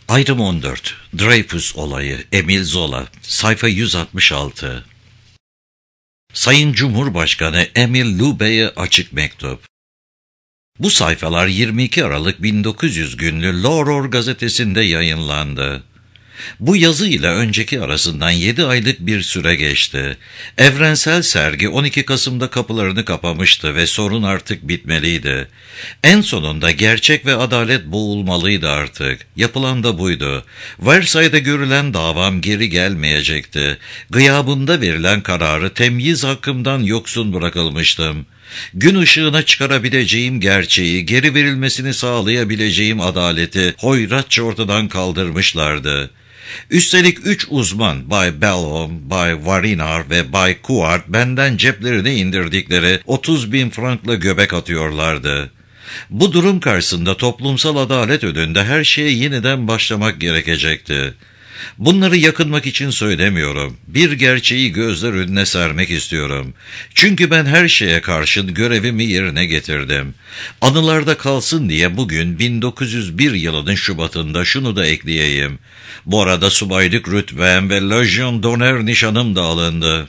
Ayrım 14. Dreyfus olayı. Emile Zola. Sayfa 166. Sayın Cumhurbaşkanı Emile Loubet'e açık mektup. Bu sayfalar 22 Aralık 1900 günlü L'Aurore gazetesinde yayınlandı. Bu yazı ile önceki arasından 7 aylık bir süre geçti. Evrensel sergi 12 Kasım'da kapılarını kapamıştı ve sorun artık bitmeliydi. En sonunda gerçek ve adalet boğulmalıydı artık. Yapılan da buydu. Versailles'de görülen davam geri gelmeyecekti. Gıyabımda verilen kararı temyiz hakkımdan yoksun bırakılmıştım. Gün ışığına çıkarabileceğim gerçeği, geri verilmesini sağlayabileceğim adaleti hoyratça ortadan kaldırmışlardı. Üstelik 3 uzman, Bay Bellhomme, Bay Varinard ve Bay Couart benden ceplerine indirdikleri 30.000 frankla göbek atıyorlardı. Bu durum karşısında toplumsal adalet önünde her şeye yeniden başlamak gerekecekti. Bunları yakınmak için söylemiyorum. Bir gerçeği gözler önüne sermek istiyorum. Çünkü ben her şeye karşın görevimi yerine getirdim. Anılarda kalsın diye bugün 1901 yılının Şubat'ında şunu da ekleyeyim. Bu arada subaylık rütbem ve Legion d'Honneur nişanım da alındı.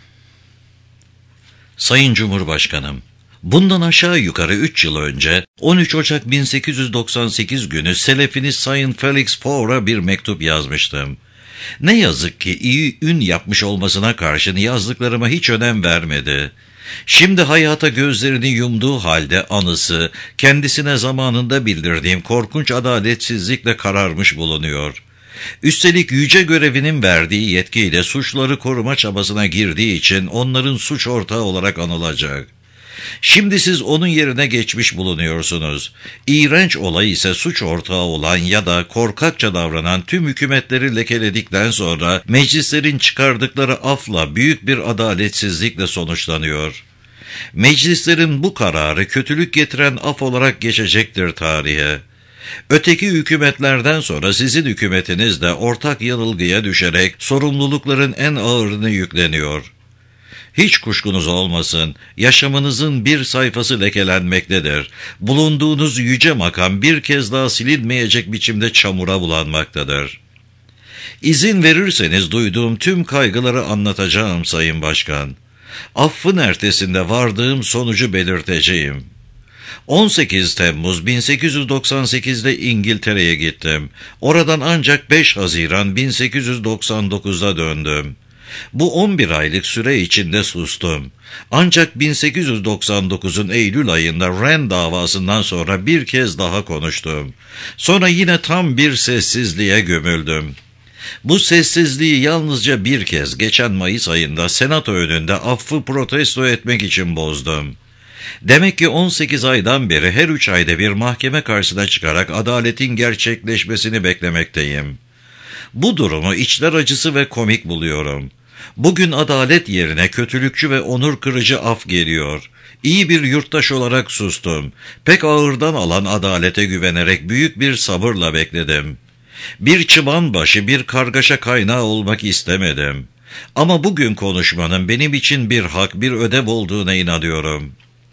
Sayın Cumhurbaşkanım, bundan aşağı yukarı 3 yıl önce 13 Ocak 1898 günü selefiniz Sayın Felix Faure'a bir mektup yazmıştım. Ne yazık ki iyi ün yapmış olmasına karşın yazdıklarıma hiç önem vermedi. Şimdi hayata gözlerini yumduğu halde anısı, kendisine zamanında bildirdiğim korkunç adaletsizlikle kararmış bulunuyor. Üstelik yüce görevinin verdiği yetkiyle suçları koruma çabasına girdiği için onların suç ortağı olarak anılacak. Şimdi siz onun yerine geçmiş bulunuyorsunuz. İğrenç olay ise suç ortağı olan ya da korkakça davranan tüm hükümetleri lekeledikten sonra meclislerin çıkardıkları afla büyük bir adaletsizlikle sonuçlanıyor. Meclislerin bu kararı kötülük getiren af olarak geçecektir tarihe. Öteki hükümetlerden sonra sizin hükümetiniz de ortak yanılgıya düşerek sorumlulukların en ağırını yükleniyor. Hiç kuşkunuz olmasın, yaşamınızın bir sayfası lekelenmektedir. Bulunduğunuz yüce makam bir kez daha silinmeyecek biçimde çamura bulanmaktadır. İzin verirseniz duyduğum tüm kaygıları anlatacağım Sayın Başkan. Affın ertesinde vardığım sonucu belirteceğim. 18 Temmuz 1898'de İngiltere'ye gittim. Oradan ancak 5 Haziran 1899'da döndüm. Bu 11 aylık süre içinde sustum. Ancak 1899'un Eylül ayında Rennes davasından sonra bir kez daha konuştum. Sonra yine tam bir sessizliğe gömüldüm. Bu sessizliği yalnızca bir kez geçen Mayıs ayında Senato önünde affı protesto etmek için bozdum. Demek ki 18 aydan beri her 3 ayda bir mahkeme karşısına çıkarak adaletin gerçekleşmesini beklemekteyim. Bu durumu içler acısı ve komik buluyorum. Bugün adalet yerine kötülükçü ve onur kırıcı af geliyor. İyi bir yurttaş olarak sustum. Pek ağırdan alan adalete güvenerek büyük bir sabırla bekledim. Bir çıban başı, bir kargaşa kaynağı olmak istemedim. Ama bugün konuşmanın benim için bir hak, bir ödev olduğuna inanıyorum.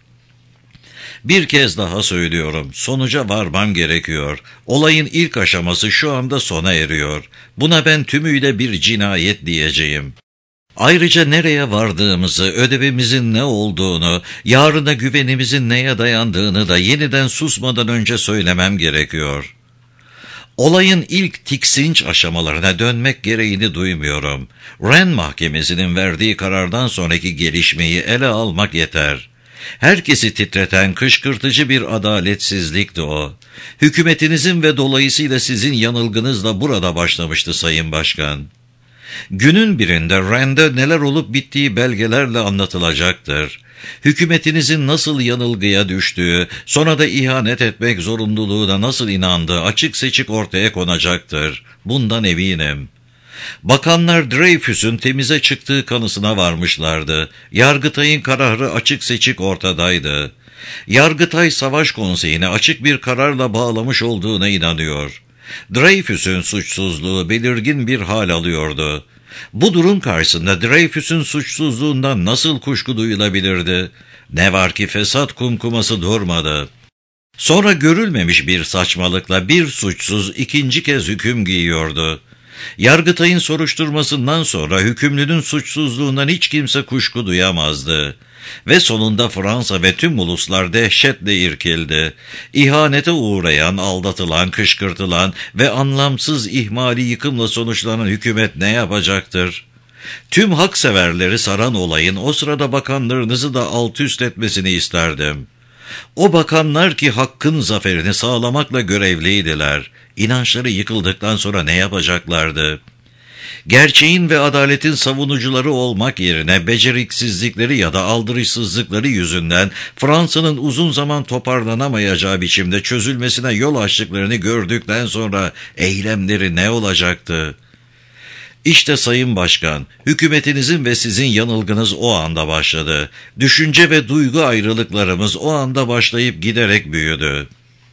Bir kez daha söylüyorum, sonuca varmam gerekiyor. Olayın ilk aşaması şu anda sona eriyor. Buna ben tümüyle bir cinayet diyeceğim. Ayrıca nereye vardığımızı, ödevimizin ne olduğunu, yarına güvenimizin neye dayandığını da yeniden susmadan önce söylemem gerekiyor. Olayın ilk tiksinç aşamalarına dönmek gereğini duymuyorum. Rennes Mahkemesi'nin verdiği karardan sonraki gelişmeyi ele almak yeter. Herkesi titreten kışkırtıcı bir adaletsizlikti o. Hükümetinizin ve dolayısıyla sizin yanılgınız da burada başlamıştı Sayın Başkan. Günün birinde Rennes'de neler olup bittiği belgelerle anlatılacaktır. Hükümetinizin nasıl yanılgıya düştüğü, sonra da ihanet etmek zorunluluğuna nasıl inandığı açık seçik ortaya konacaktır. Bundan eminim. Bakanlar Dreyfus'un temize çıktığı kanısına varmışlardı. Yargıtay'ın kararı açık seçik ortadaydı. Yargıtay Savaş Konseyi'ne açık bir kararla bağlamış olduğuna inanıyor. Dreyfus'un suçsuzluğu belirgin bir hal alıyordu. Bu durum karşısında Dreyfus'un suçsuzluğundan nasıl kuşku duyulabilirdi? Ne var ki fesat kumkuması durmadı. Sonra görülmemiş bir saçmalıkla bir suçsuz ikinci kez hüküm giyiyordu. Yargıtay'ın soruşturmasından sonra hükümlünün suçsuzluğundan hiç kimse kuşku duyamazdı. Ve sonunda Fransa ve tüm uluslar dehşetle irkildi. İhanete uğrayan, aldatılan, kışkırtılan ve anlamsız ihmali yıkımla sonuçlanan hükümet ne yapacaktır? Tüm hakseverleri saran olayın o sırada bakanlarınızı da alt üst etmesini isterdim. O bakanlar ki hakkın zaferini sağlamakla görevliydiler. İnançları yıkıldıktan sonra ne yapacaklardı? Gerçeğin ve adaletin savunucuları olmak yerine beceriksizlikleri ya da aldırışsızlıkları yüzünden Fransa'nın uzun zaman toparlanamayacağı biçimde çözülmesine yol açtıklarını gördükten sonra eylemleri ne olacaktı? İşte Sayın Başkan, hükümetinizin ve sizin yanılgınız o anda başladı. Düşünce ve duygu ayrılıklarımız o anda başlayıp giderek büyüdü.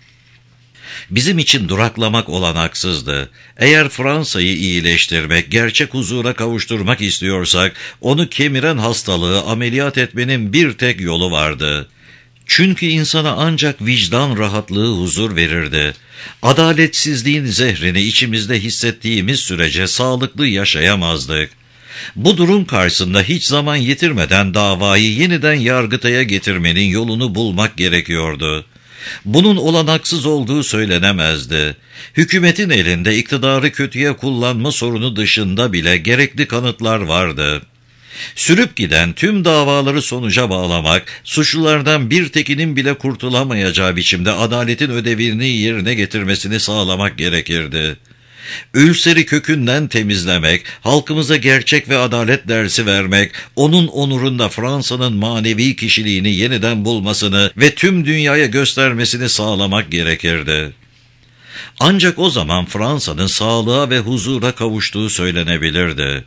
Bizim için duraklamak olanaksızdı. Eğer Fransa'yı iyileştirmek, gerçek huzura kavuşturmak istiyorsak, onu kemiren hastalığı ameliyat etmenin bir tek yolu vardı. Çünkü insana ancak vicdan rahatlığı huzur verirdi. Adaletsizliğin zehrini içimizde hissettiğimiz sürece sağlıklı yaşayamazdık. Bu durum karşısında hiç zaman yitirmeden davayı yeniden Yargıtay'a getirmenin yolunu bulmak gerekiyordu. Bunun olanaksız olduğu söylenemezdi. Hükümetin elinde iktidarı kötüye kullanma sorunu dışında bile gerekli kanıtlar vardı. Sürüp giden tüm davaları sonuca bağlamak, suçlulardan bir tekinin bile kurtulamayacağı biçimde adaletin ödevini yerine getirmesini sağlamak gerekirdi. Ülseri kökünden temizlemek, halkımıza gerçek ve adalet dersi vermek, onun onurunda Fransa'nın manevi kişiliğini yeniden bulmasını ve tüm dünyaya göstermesini sağlamak gerekirdi. Ancak o zaman Fransa'nın sağlığa ve huzura kavuştuğu söylenebilirdi.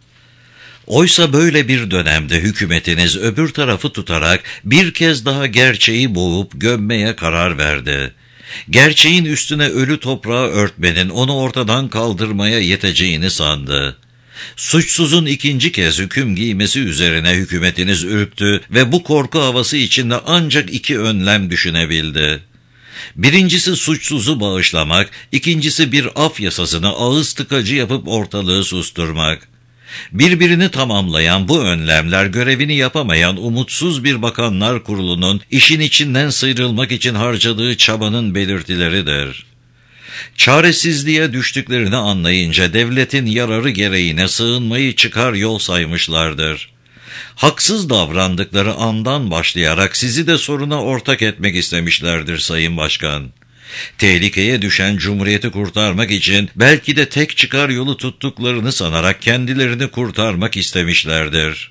Oysa böyle bir dönemde hükümetiniz öbür tarafı tutarak bir kez daha gerçeği boğup gömmeye karar verdi. Gerçeğin üstüne ölü toprağı örtmenin onu ortadan kaldırmaya yeteceğini sandı. Suçsuzun ikinci kez hüküm giymesi üzerine hükümetiniz ürktü ve bu korku havası içinde ancak iki önlem düşünebildi. Birincisi suçsuzu bağışlamak, ikincisi bir af yasasını ağız tıkacı yapıp ortalığı susturmak. Birbirini tamamlayan bu önlemler görevini yapamayan umutsuz bir bakanlar kurulunun işin içinden sıyrılmak için harcadığı çabanın belirtileridir. Çaresizliğe düştüklerini anlayınca devletin yararı gereğine sığınmayı çıkar yol saymışlardır. Haksız davrandıkları andan başlayarak sizi de soruna ortak etmek istemişlerdir Sayın Başkan. Tehlikeye düşen Cumhuriyeti kurtarmak için belki de tek çıkar yolu tuttuklarını sanarak kendilerini kurtarmak istemişlerdir.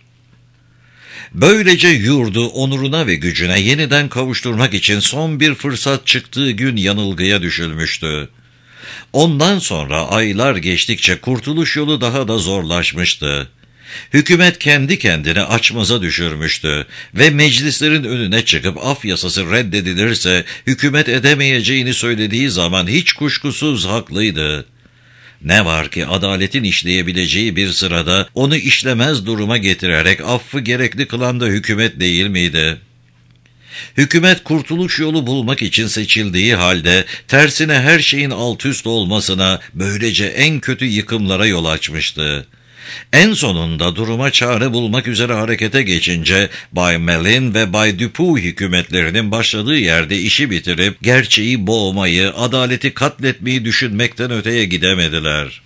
Böylece yurdu onuruna ve gücüne yeniden kavuşturmak için son bir fırsat çıktığı gün yanılgıya düşülmüştü. Ondan sonra aylar geçtikçe kurtuluş yolu daha da zorlaşmıştı. Hükümet kendi kendine açmaza düşürmüştü ve meclislerin önüne çıkıp af yasası reddedilirse hükümet edemeyeceğini söylediği zaman hiç kuşkusuz haklıydı. Ne var ki adaletin işleyebileceği bir sırada onu işlemez duruma getirerek affı gerekli kılan da hükümet değil miydi? Hükümet kurtuluş yolu bulmak için seçildiği halde tersine her şeyin alt üst olmasına, böylece en kötü yıkımlara yol açmıştı. En sonunda duruma çare bulmak üzere harekete geçince Bay Mellin ve Bay Dupuy hükümetlerinin başladığı yerde işi bitirip gerçeği boğmayı, adaleti katletmeyi düşünmekten öteye gidemediler.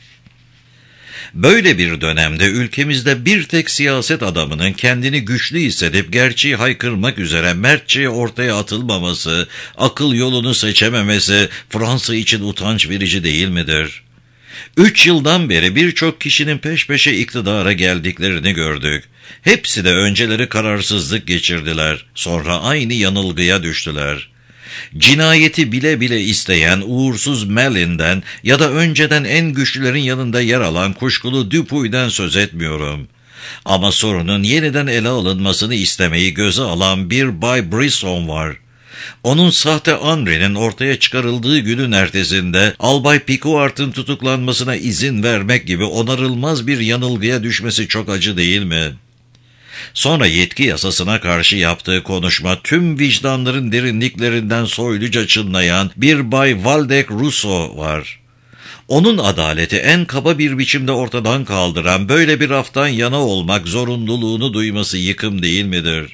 Böyle bir dönemde ülkemizde bir tek siyaset adamının kendini güçlü hissedip gerçeği haykırmak üzere mertçe ortaya atılmaması, akıl yolunu seçememesi Fransa için utanç verici değil midir? 3 yıldan beri birçok kişinin peş peşe iktidara geldiklerini gördük. Hepsi de önceleri kararsızlık geçirdiler, sonra aynı yanılgıya düştüler. Cinayeti bile bile isteyen uğursuz Mellin'den ya da önceden en güçlülerin yanında yer alan kuşkulu Dupuy'den söz etmiyorum. Ama sorunun yeniden ele alınmasını istemeyi göze alan bir Bay Brisson var. Onun sahte Henry'nin ortaya çıkarıldığı günün ertesinde Albay Piquart'ın tutuklanmasına izin vermek gibi onarılmaz bir yanılgıya düşmesi çok acı değil mi? Sonra yetki yasasına karşı yaptığı konuşma tüm vicdanların derinliklerinden soyluca çınlayan bir Bay Waldeck Rousseau var. Onun adaleti en kaba bir biçimde ortadan kaldıran böyle bir aftan yana olmak zorunluluğunu duyması yıkım değil midir?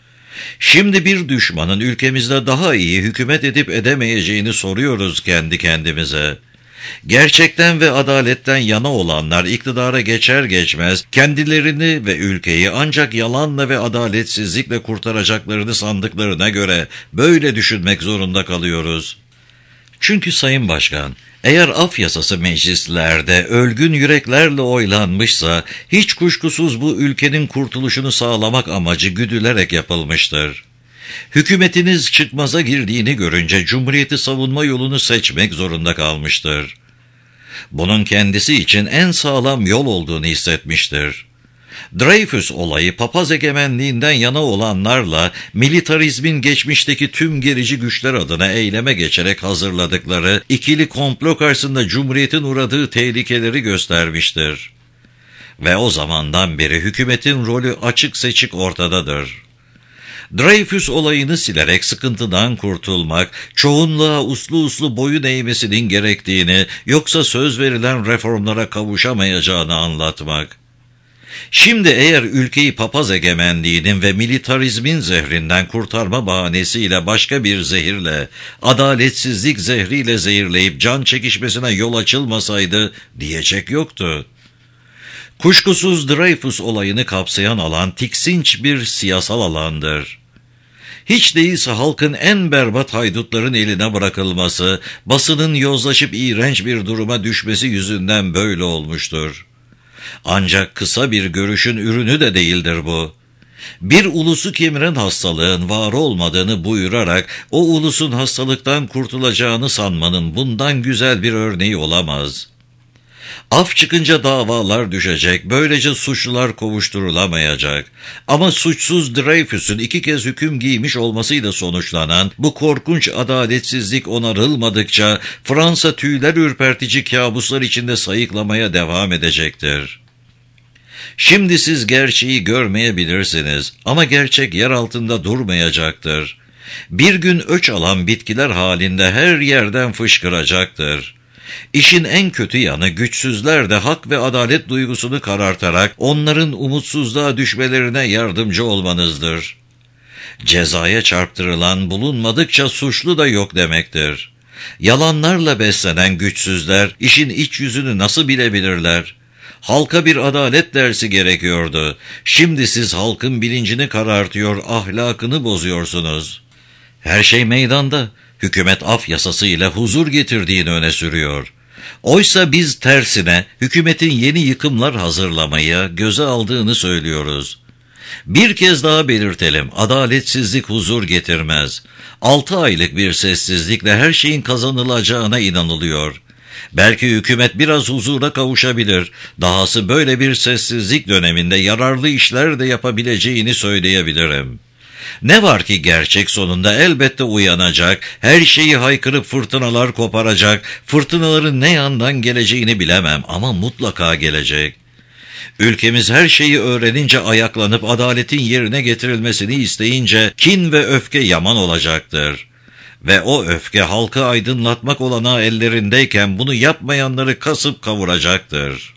Şimdi bir düşmanın ülkemizde daha iyi hükümet edip edemeyeceğini soruyoruz kendi kendimize. Gerçekten ve adaletten yana olanlar iktidara geçer geçmez kendilerini ve ülkeyi ancak yalanla ve adaletsizlikle kurtaracaklarını sandıklarına göre böyle düşünmek zorunda kalıyoruz. Çünkü Sayın Başkan, eğer af yasası meclislerde ölgün yüreklerle oylanmışsa, hiç kuşkusuz bu ülkenin kurtuluşunu sağlamak amacı güdülerek yapılmıştır. Hükümetiniz çıkmaza girdiğini görünce Cumhuriyeti savunma yolunu seçmek zorunda kalmıştır. Bunun kendisi için en sağlam yol olduğunu hissetmiştir. Dreyfus olayı papaz egemenliğinden yana olanlarla militarizmin geçmişteki tüm gerici güçler adına eyleme geçerek hazırladıkları ikili komplo karşısında Cumhuriyet'in uğradığı tehlikeleri göstermiştir. Ve o zamandan beri hükümetin rolü açık seçik ortadadır. Dreyfus olayını silerek sıkıntıdan kurtulmak, çoğunluğa uslu boyun eğmesinin gerektiğini, yoksa söz verilen reformlara kavuşamayacağını anlatmak. Şimdi eğer ülkeyi papaz egemenliğinin ve militarizmin zehrinden kurtarma bahanesiyle başka bir zehirle, adaletsizlik zehriyle zehirleyip can çekişmesine yol açılmasaydı diyecek yoktu. Kuşkusuz Dreyfus olayını kapsayan alan tiksinç bir siyasal alandır. Hiç değilse halkın en berbat haydutların eline bırakılması, basının yozlaşıp iğrenç bir duruma düşmesi yüzünden böyle olmuştur. Ancak kısa bir görüşün ürünü de değildir bu. Bir ulusu kemiren hastalığın var olmadığını buyurarak o ulusun hastalıktan kurtulacağını sanmanın bundan güzel bir örneği olamaz. Af çıkınca davalar düşecek, böylece suçlular kovuşturulamayacak. Ama suçsuz Dreyfus'un 2 kez hüküm giymiş olmasıyla sonuçlanan bu korkunç adaletsizlik onarılmadıkça Fransa tüyler ürpertici kabuslar içinde sayıklamaya devam edecektir. Şimdi siz gerçeği görmeyebilirsiniz ama gerçek yer altında durmayacaktır. Bir gün öç alan bitkiler halinde her yerden fışkıracaktır. İşin en kötü yanı güçsüzler de hak ve adalet duygusunu karartarak onların umutsuzluğa düşmelerine yardımcı olmanızdır. Cezaya çarptırılan bulunmadıkça suçlu da yok demektir. Yalanlarla beslenen güçsüzler işin iç yüzünü nasıl bilebilirler? Halka bir adalet dersi gerekiyordu. Şimdi siz halkın bilincini karartıyor, ahlakını bozuyorsunuz. Her şey meydanda. Hükümet af yasasıyla huzur getirdiğini öne sürüyor. Oysa biz tersine hükümetin yeni yıkımlar hazırlamaya göze aldığını söylüyoruz. Bir kez daha belirtelim, adaletsizlik huzur getirmez. 6 aylık bir sessizlikle her şeyin kazanılacağına inanılıyor. Belki hükümet biraz huzura kavuşabilir, dahası böyle bir sessizlik döneminde yararlı işler de yapabileceğini söyleyebilirim. Ne var ki gerçek sonunda elbette uyanacak, her şeyi haykırıp fırtınalar koparacak, fırtınaların ne yandan geleceğini bilemem ama mutlaka gelecek. Ülkemiz her şeyi öğrenince ayaklanıp adaletin yerine getirilmesini isteyince kin ve öfke yaman olacaktır. Ve o öfke halkı aydınlatmak olanağı ellerindeyken bunu yapmayanları kasıp kavuracaktır.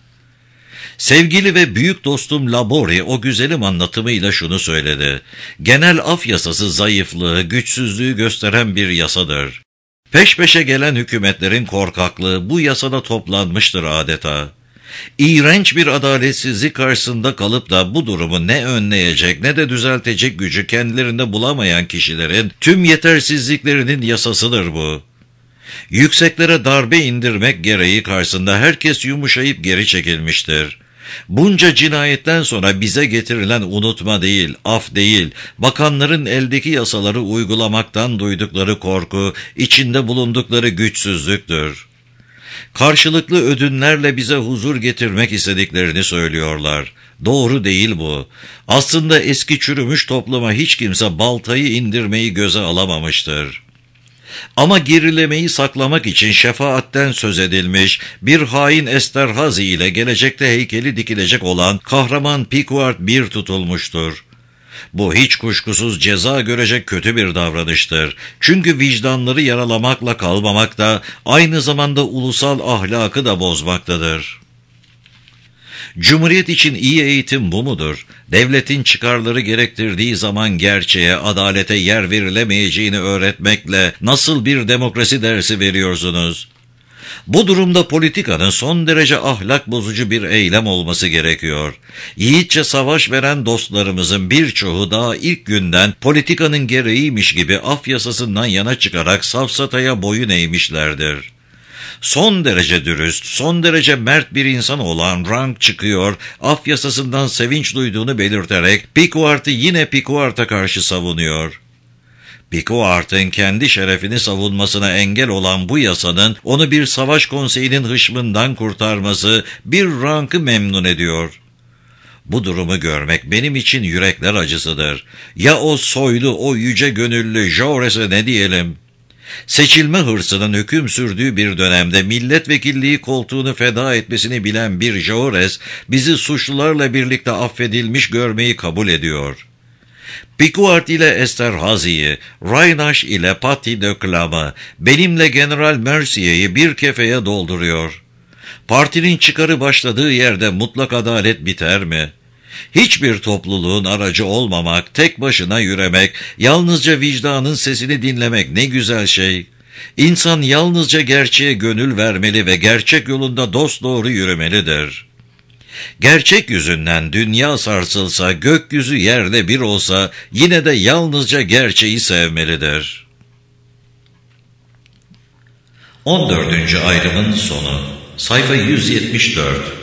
Sevgili ve büyük dostum Labori o güzelim anlatımıyla şunu söyledi. Genel af yasası zayıflığı, güçsüzlüğü gösteren bir yasadır. Peş peşe gelen hükümetlerin korkaklığı bu yasada toplanmıştır adeta. İğrenç bir adaletsizlik karşısında kalıp da bu durumu ne önleyecek ne de düzeltecek gücü kendilerinde bulamayan kişilerin tüm yetersizliklerinin yasasıdır bu. Yükseklere darbe indirmek gereği karşısında herkes yumuşayıp geri çekilmiştir. Bunca cinayetten sonra bize getirilen unutma değil, af değil, bakanların eldeki yasaları uygulamaktan duydukları korku, içinde bulundukları güçsüzlüktür. Karşılıklı ödünlerle bize huzur getirmek istediklerini söylüyorlar. Doğru değil bu. Aslında eski çürümüş topluma hiç kimse baltayı indirmeyi göze alamamıştır. Ama gerilemeyi saklamak için şefaatten söz edilmiş, bir hain Esterhazy ile gelecekte heykeli dikilecek olan kahraman Picquart bir tutulmuştur. Bu hiç kuşkusuz ceza görecek kötü bir davranıştır. Çünkü vicdanları yaralamakla kalmamak da aynı zamanda ulusal ahlakı da bozmaktadır. Cumhuriyet için iyi eğitim bu mudur? Devletin çıkarları gerektirdiği zaman gerçeğe, adalete yer verilemeyeceğini öğretmekle nasıl bir demokrasi dersi veriyorsunuz? Bu durumda politikanın son derece ahlak bozucu bir eylem olması gerekiyor. Yiğitçe savaş veren dostlarımızın birçoğu daha ilk günden politikanın gereğiymiş gibi af yasasından yana çıkarak safsataya boyun eğmişlerdir. Son derece dürüst, son derece mert bir insan olan Rank çıkıyor, af yasasından sevinç duyduğunu belirterek Picquart'ı yine Picquart'a karşı savunuyor. Picquart'ın kendi şerefini savunmasına engel olan bu yasanın onu bir savaş konseyinin hışmından kurtarması bir Rank'ı memnun ediyor. Bu durumu görmek benim için yürekler acısıdır. Ya o soylu, o yüce gönüllü Jaures'e ne diyelim? Seçilme hırsının hüküm sürdüğü bir dönemde milletvekilliği koltuğunu feda etmesini bilen bir Jaures, bizi suçlularla birlikte affedilmiş görmeyi kabul ediyor. Picquart ile Esterhazy'yi, Raynaş ile Paty de Clam'ı, benimle General Mercier'i bir kefeye dolduruyor. Partinin çıkarı başladığı yerde mutlak adalet biter mi? Hiçbir topluluğun aracı olmamak, tek başına yürümek, yalnızca vicdanın sesini dinlemek ne güzel şey. İnsan yalnızca gerçeğe gönül vermeli ve gerçek yolunda dosdoğru yürümelidir. Gerçek yüzünden dünya sarsılsa, gökyüzü yerde bir olsa, yine de yalnızca gerçeği sevmelidir. 14. ayrımın sonu. Sayfa 174.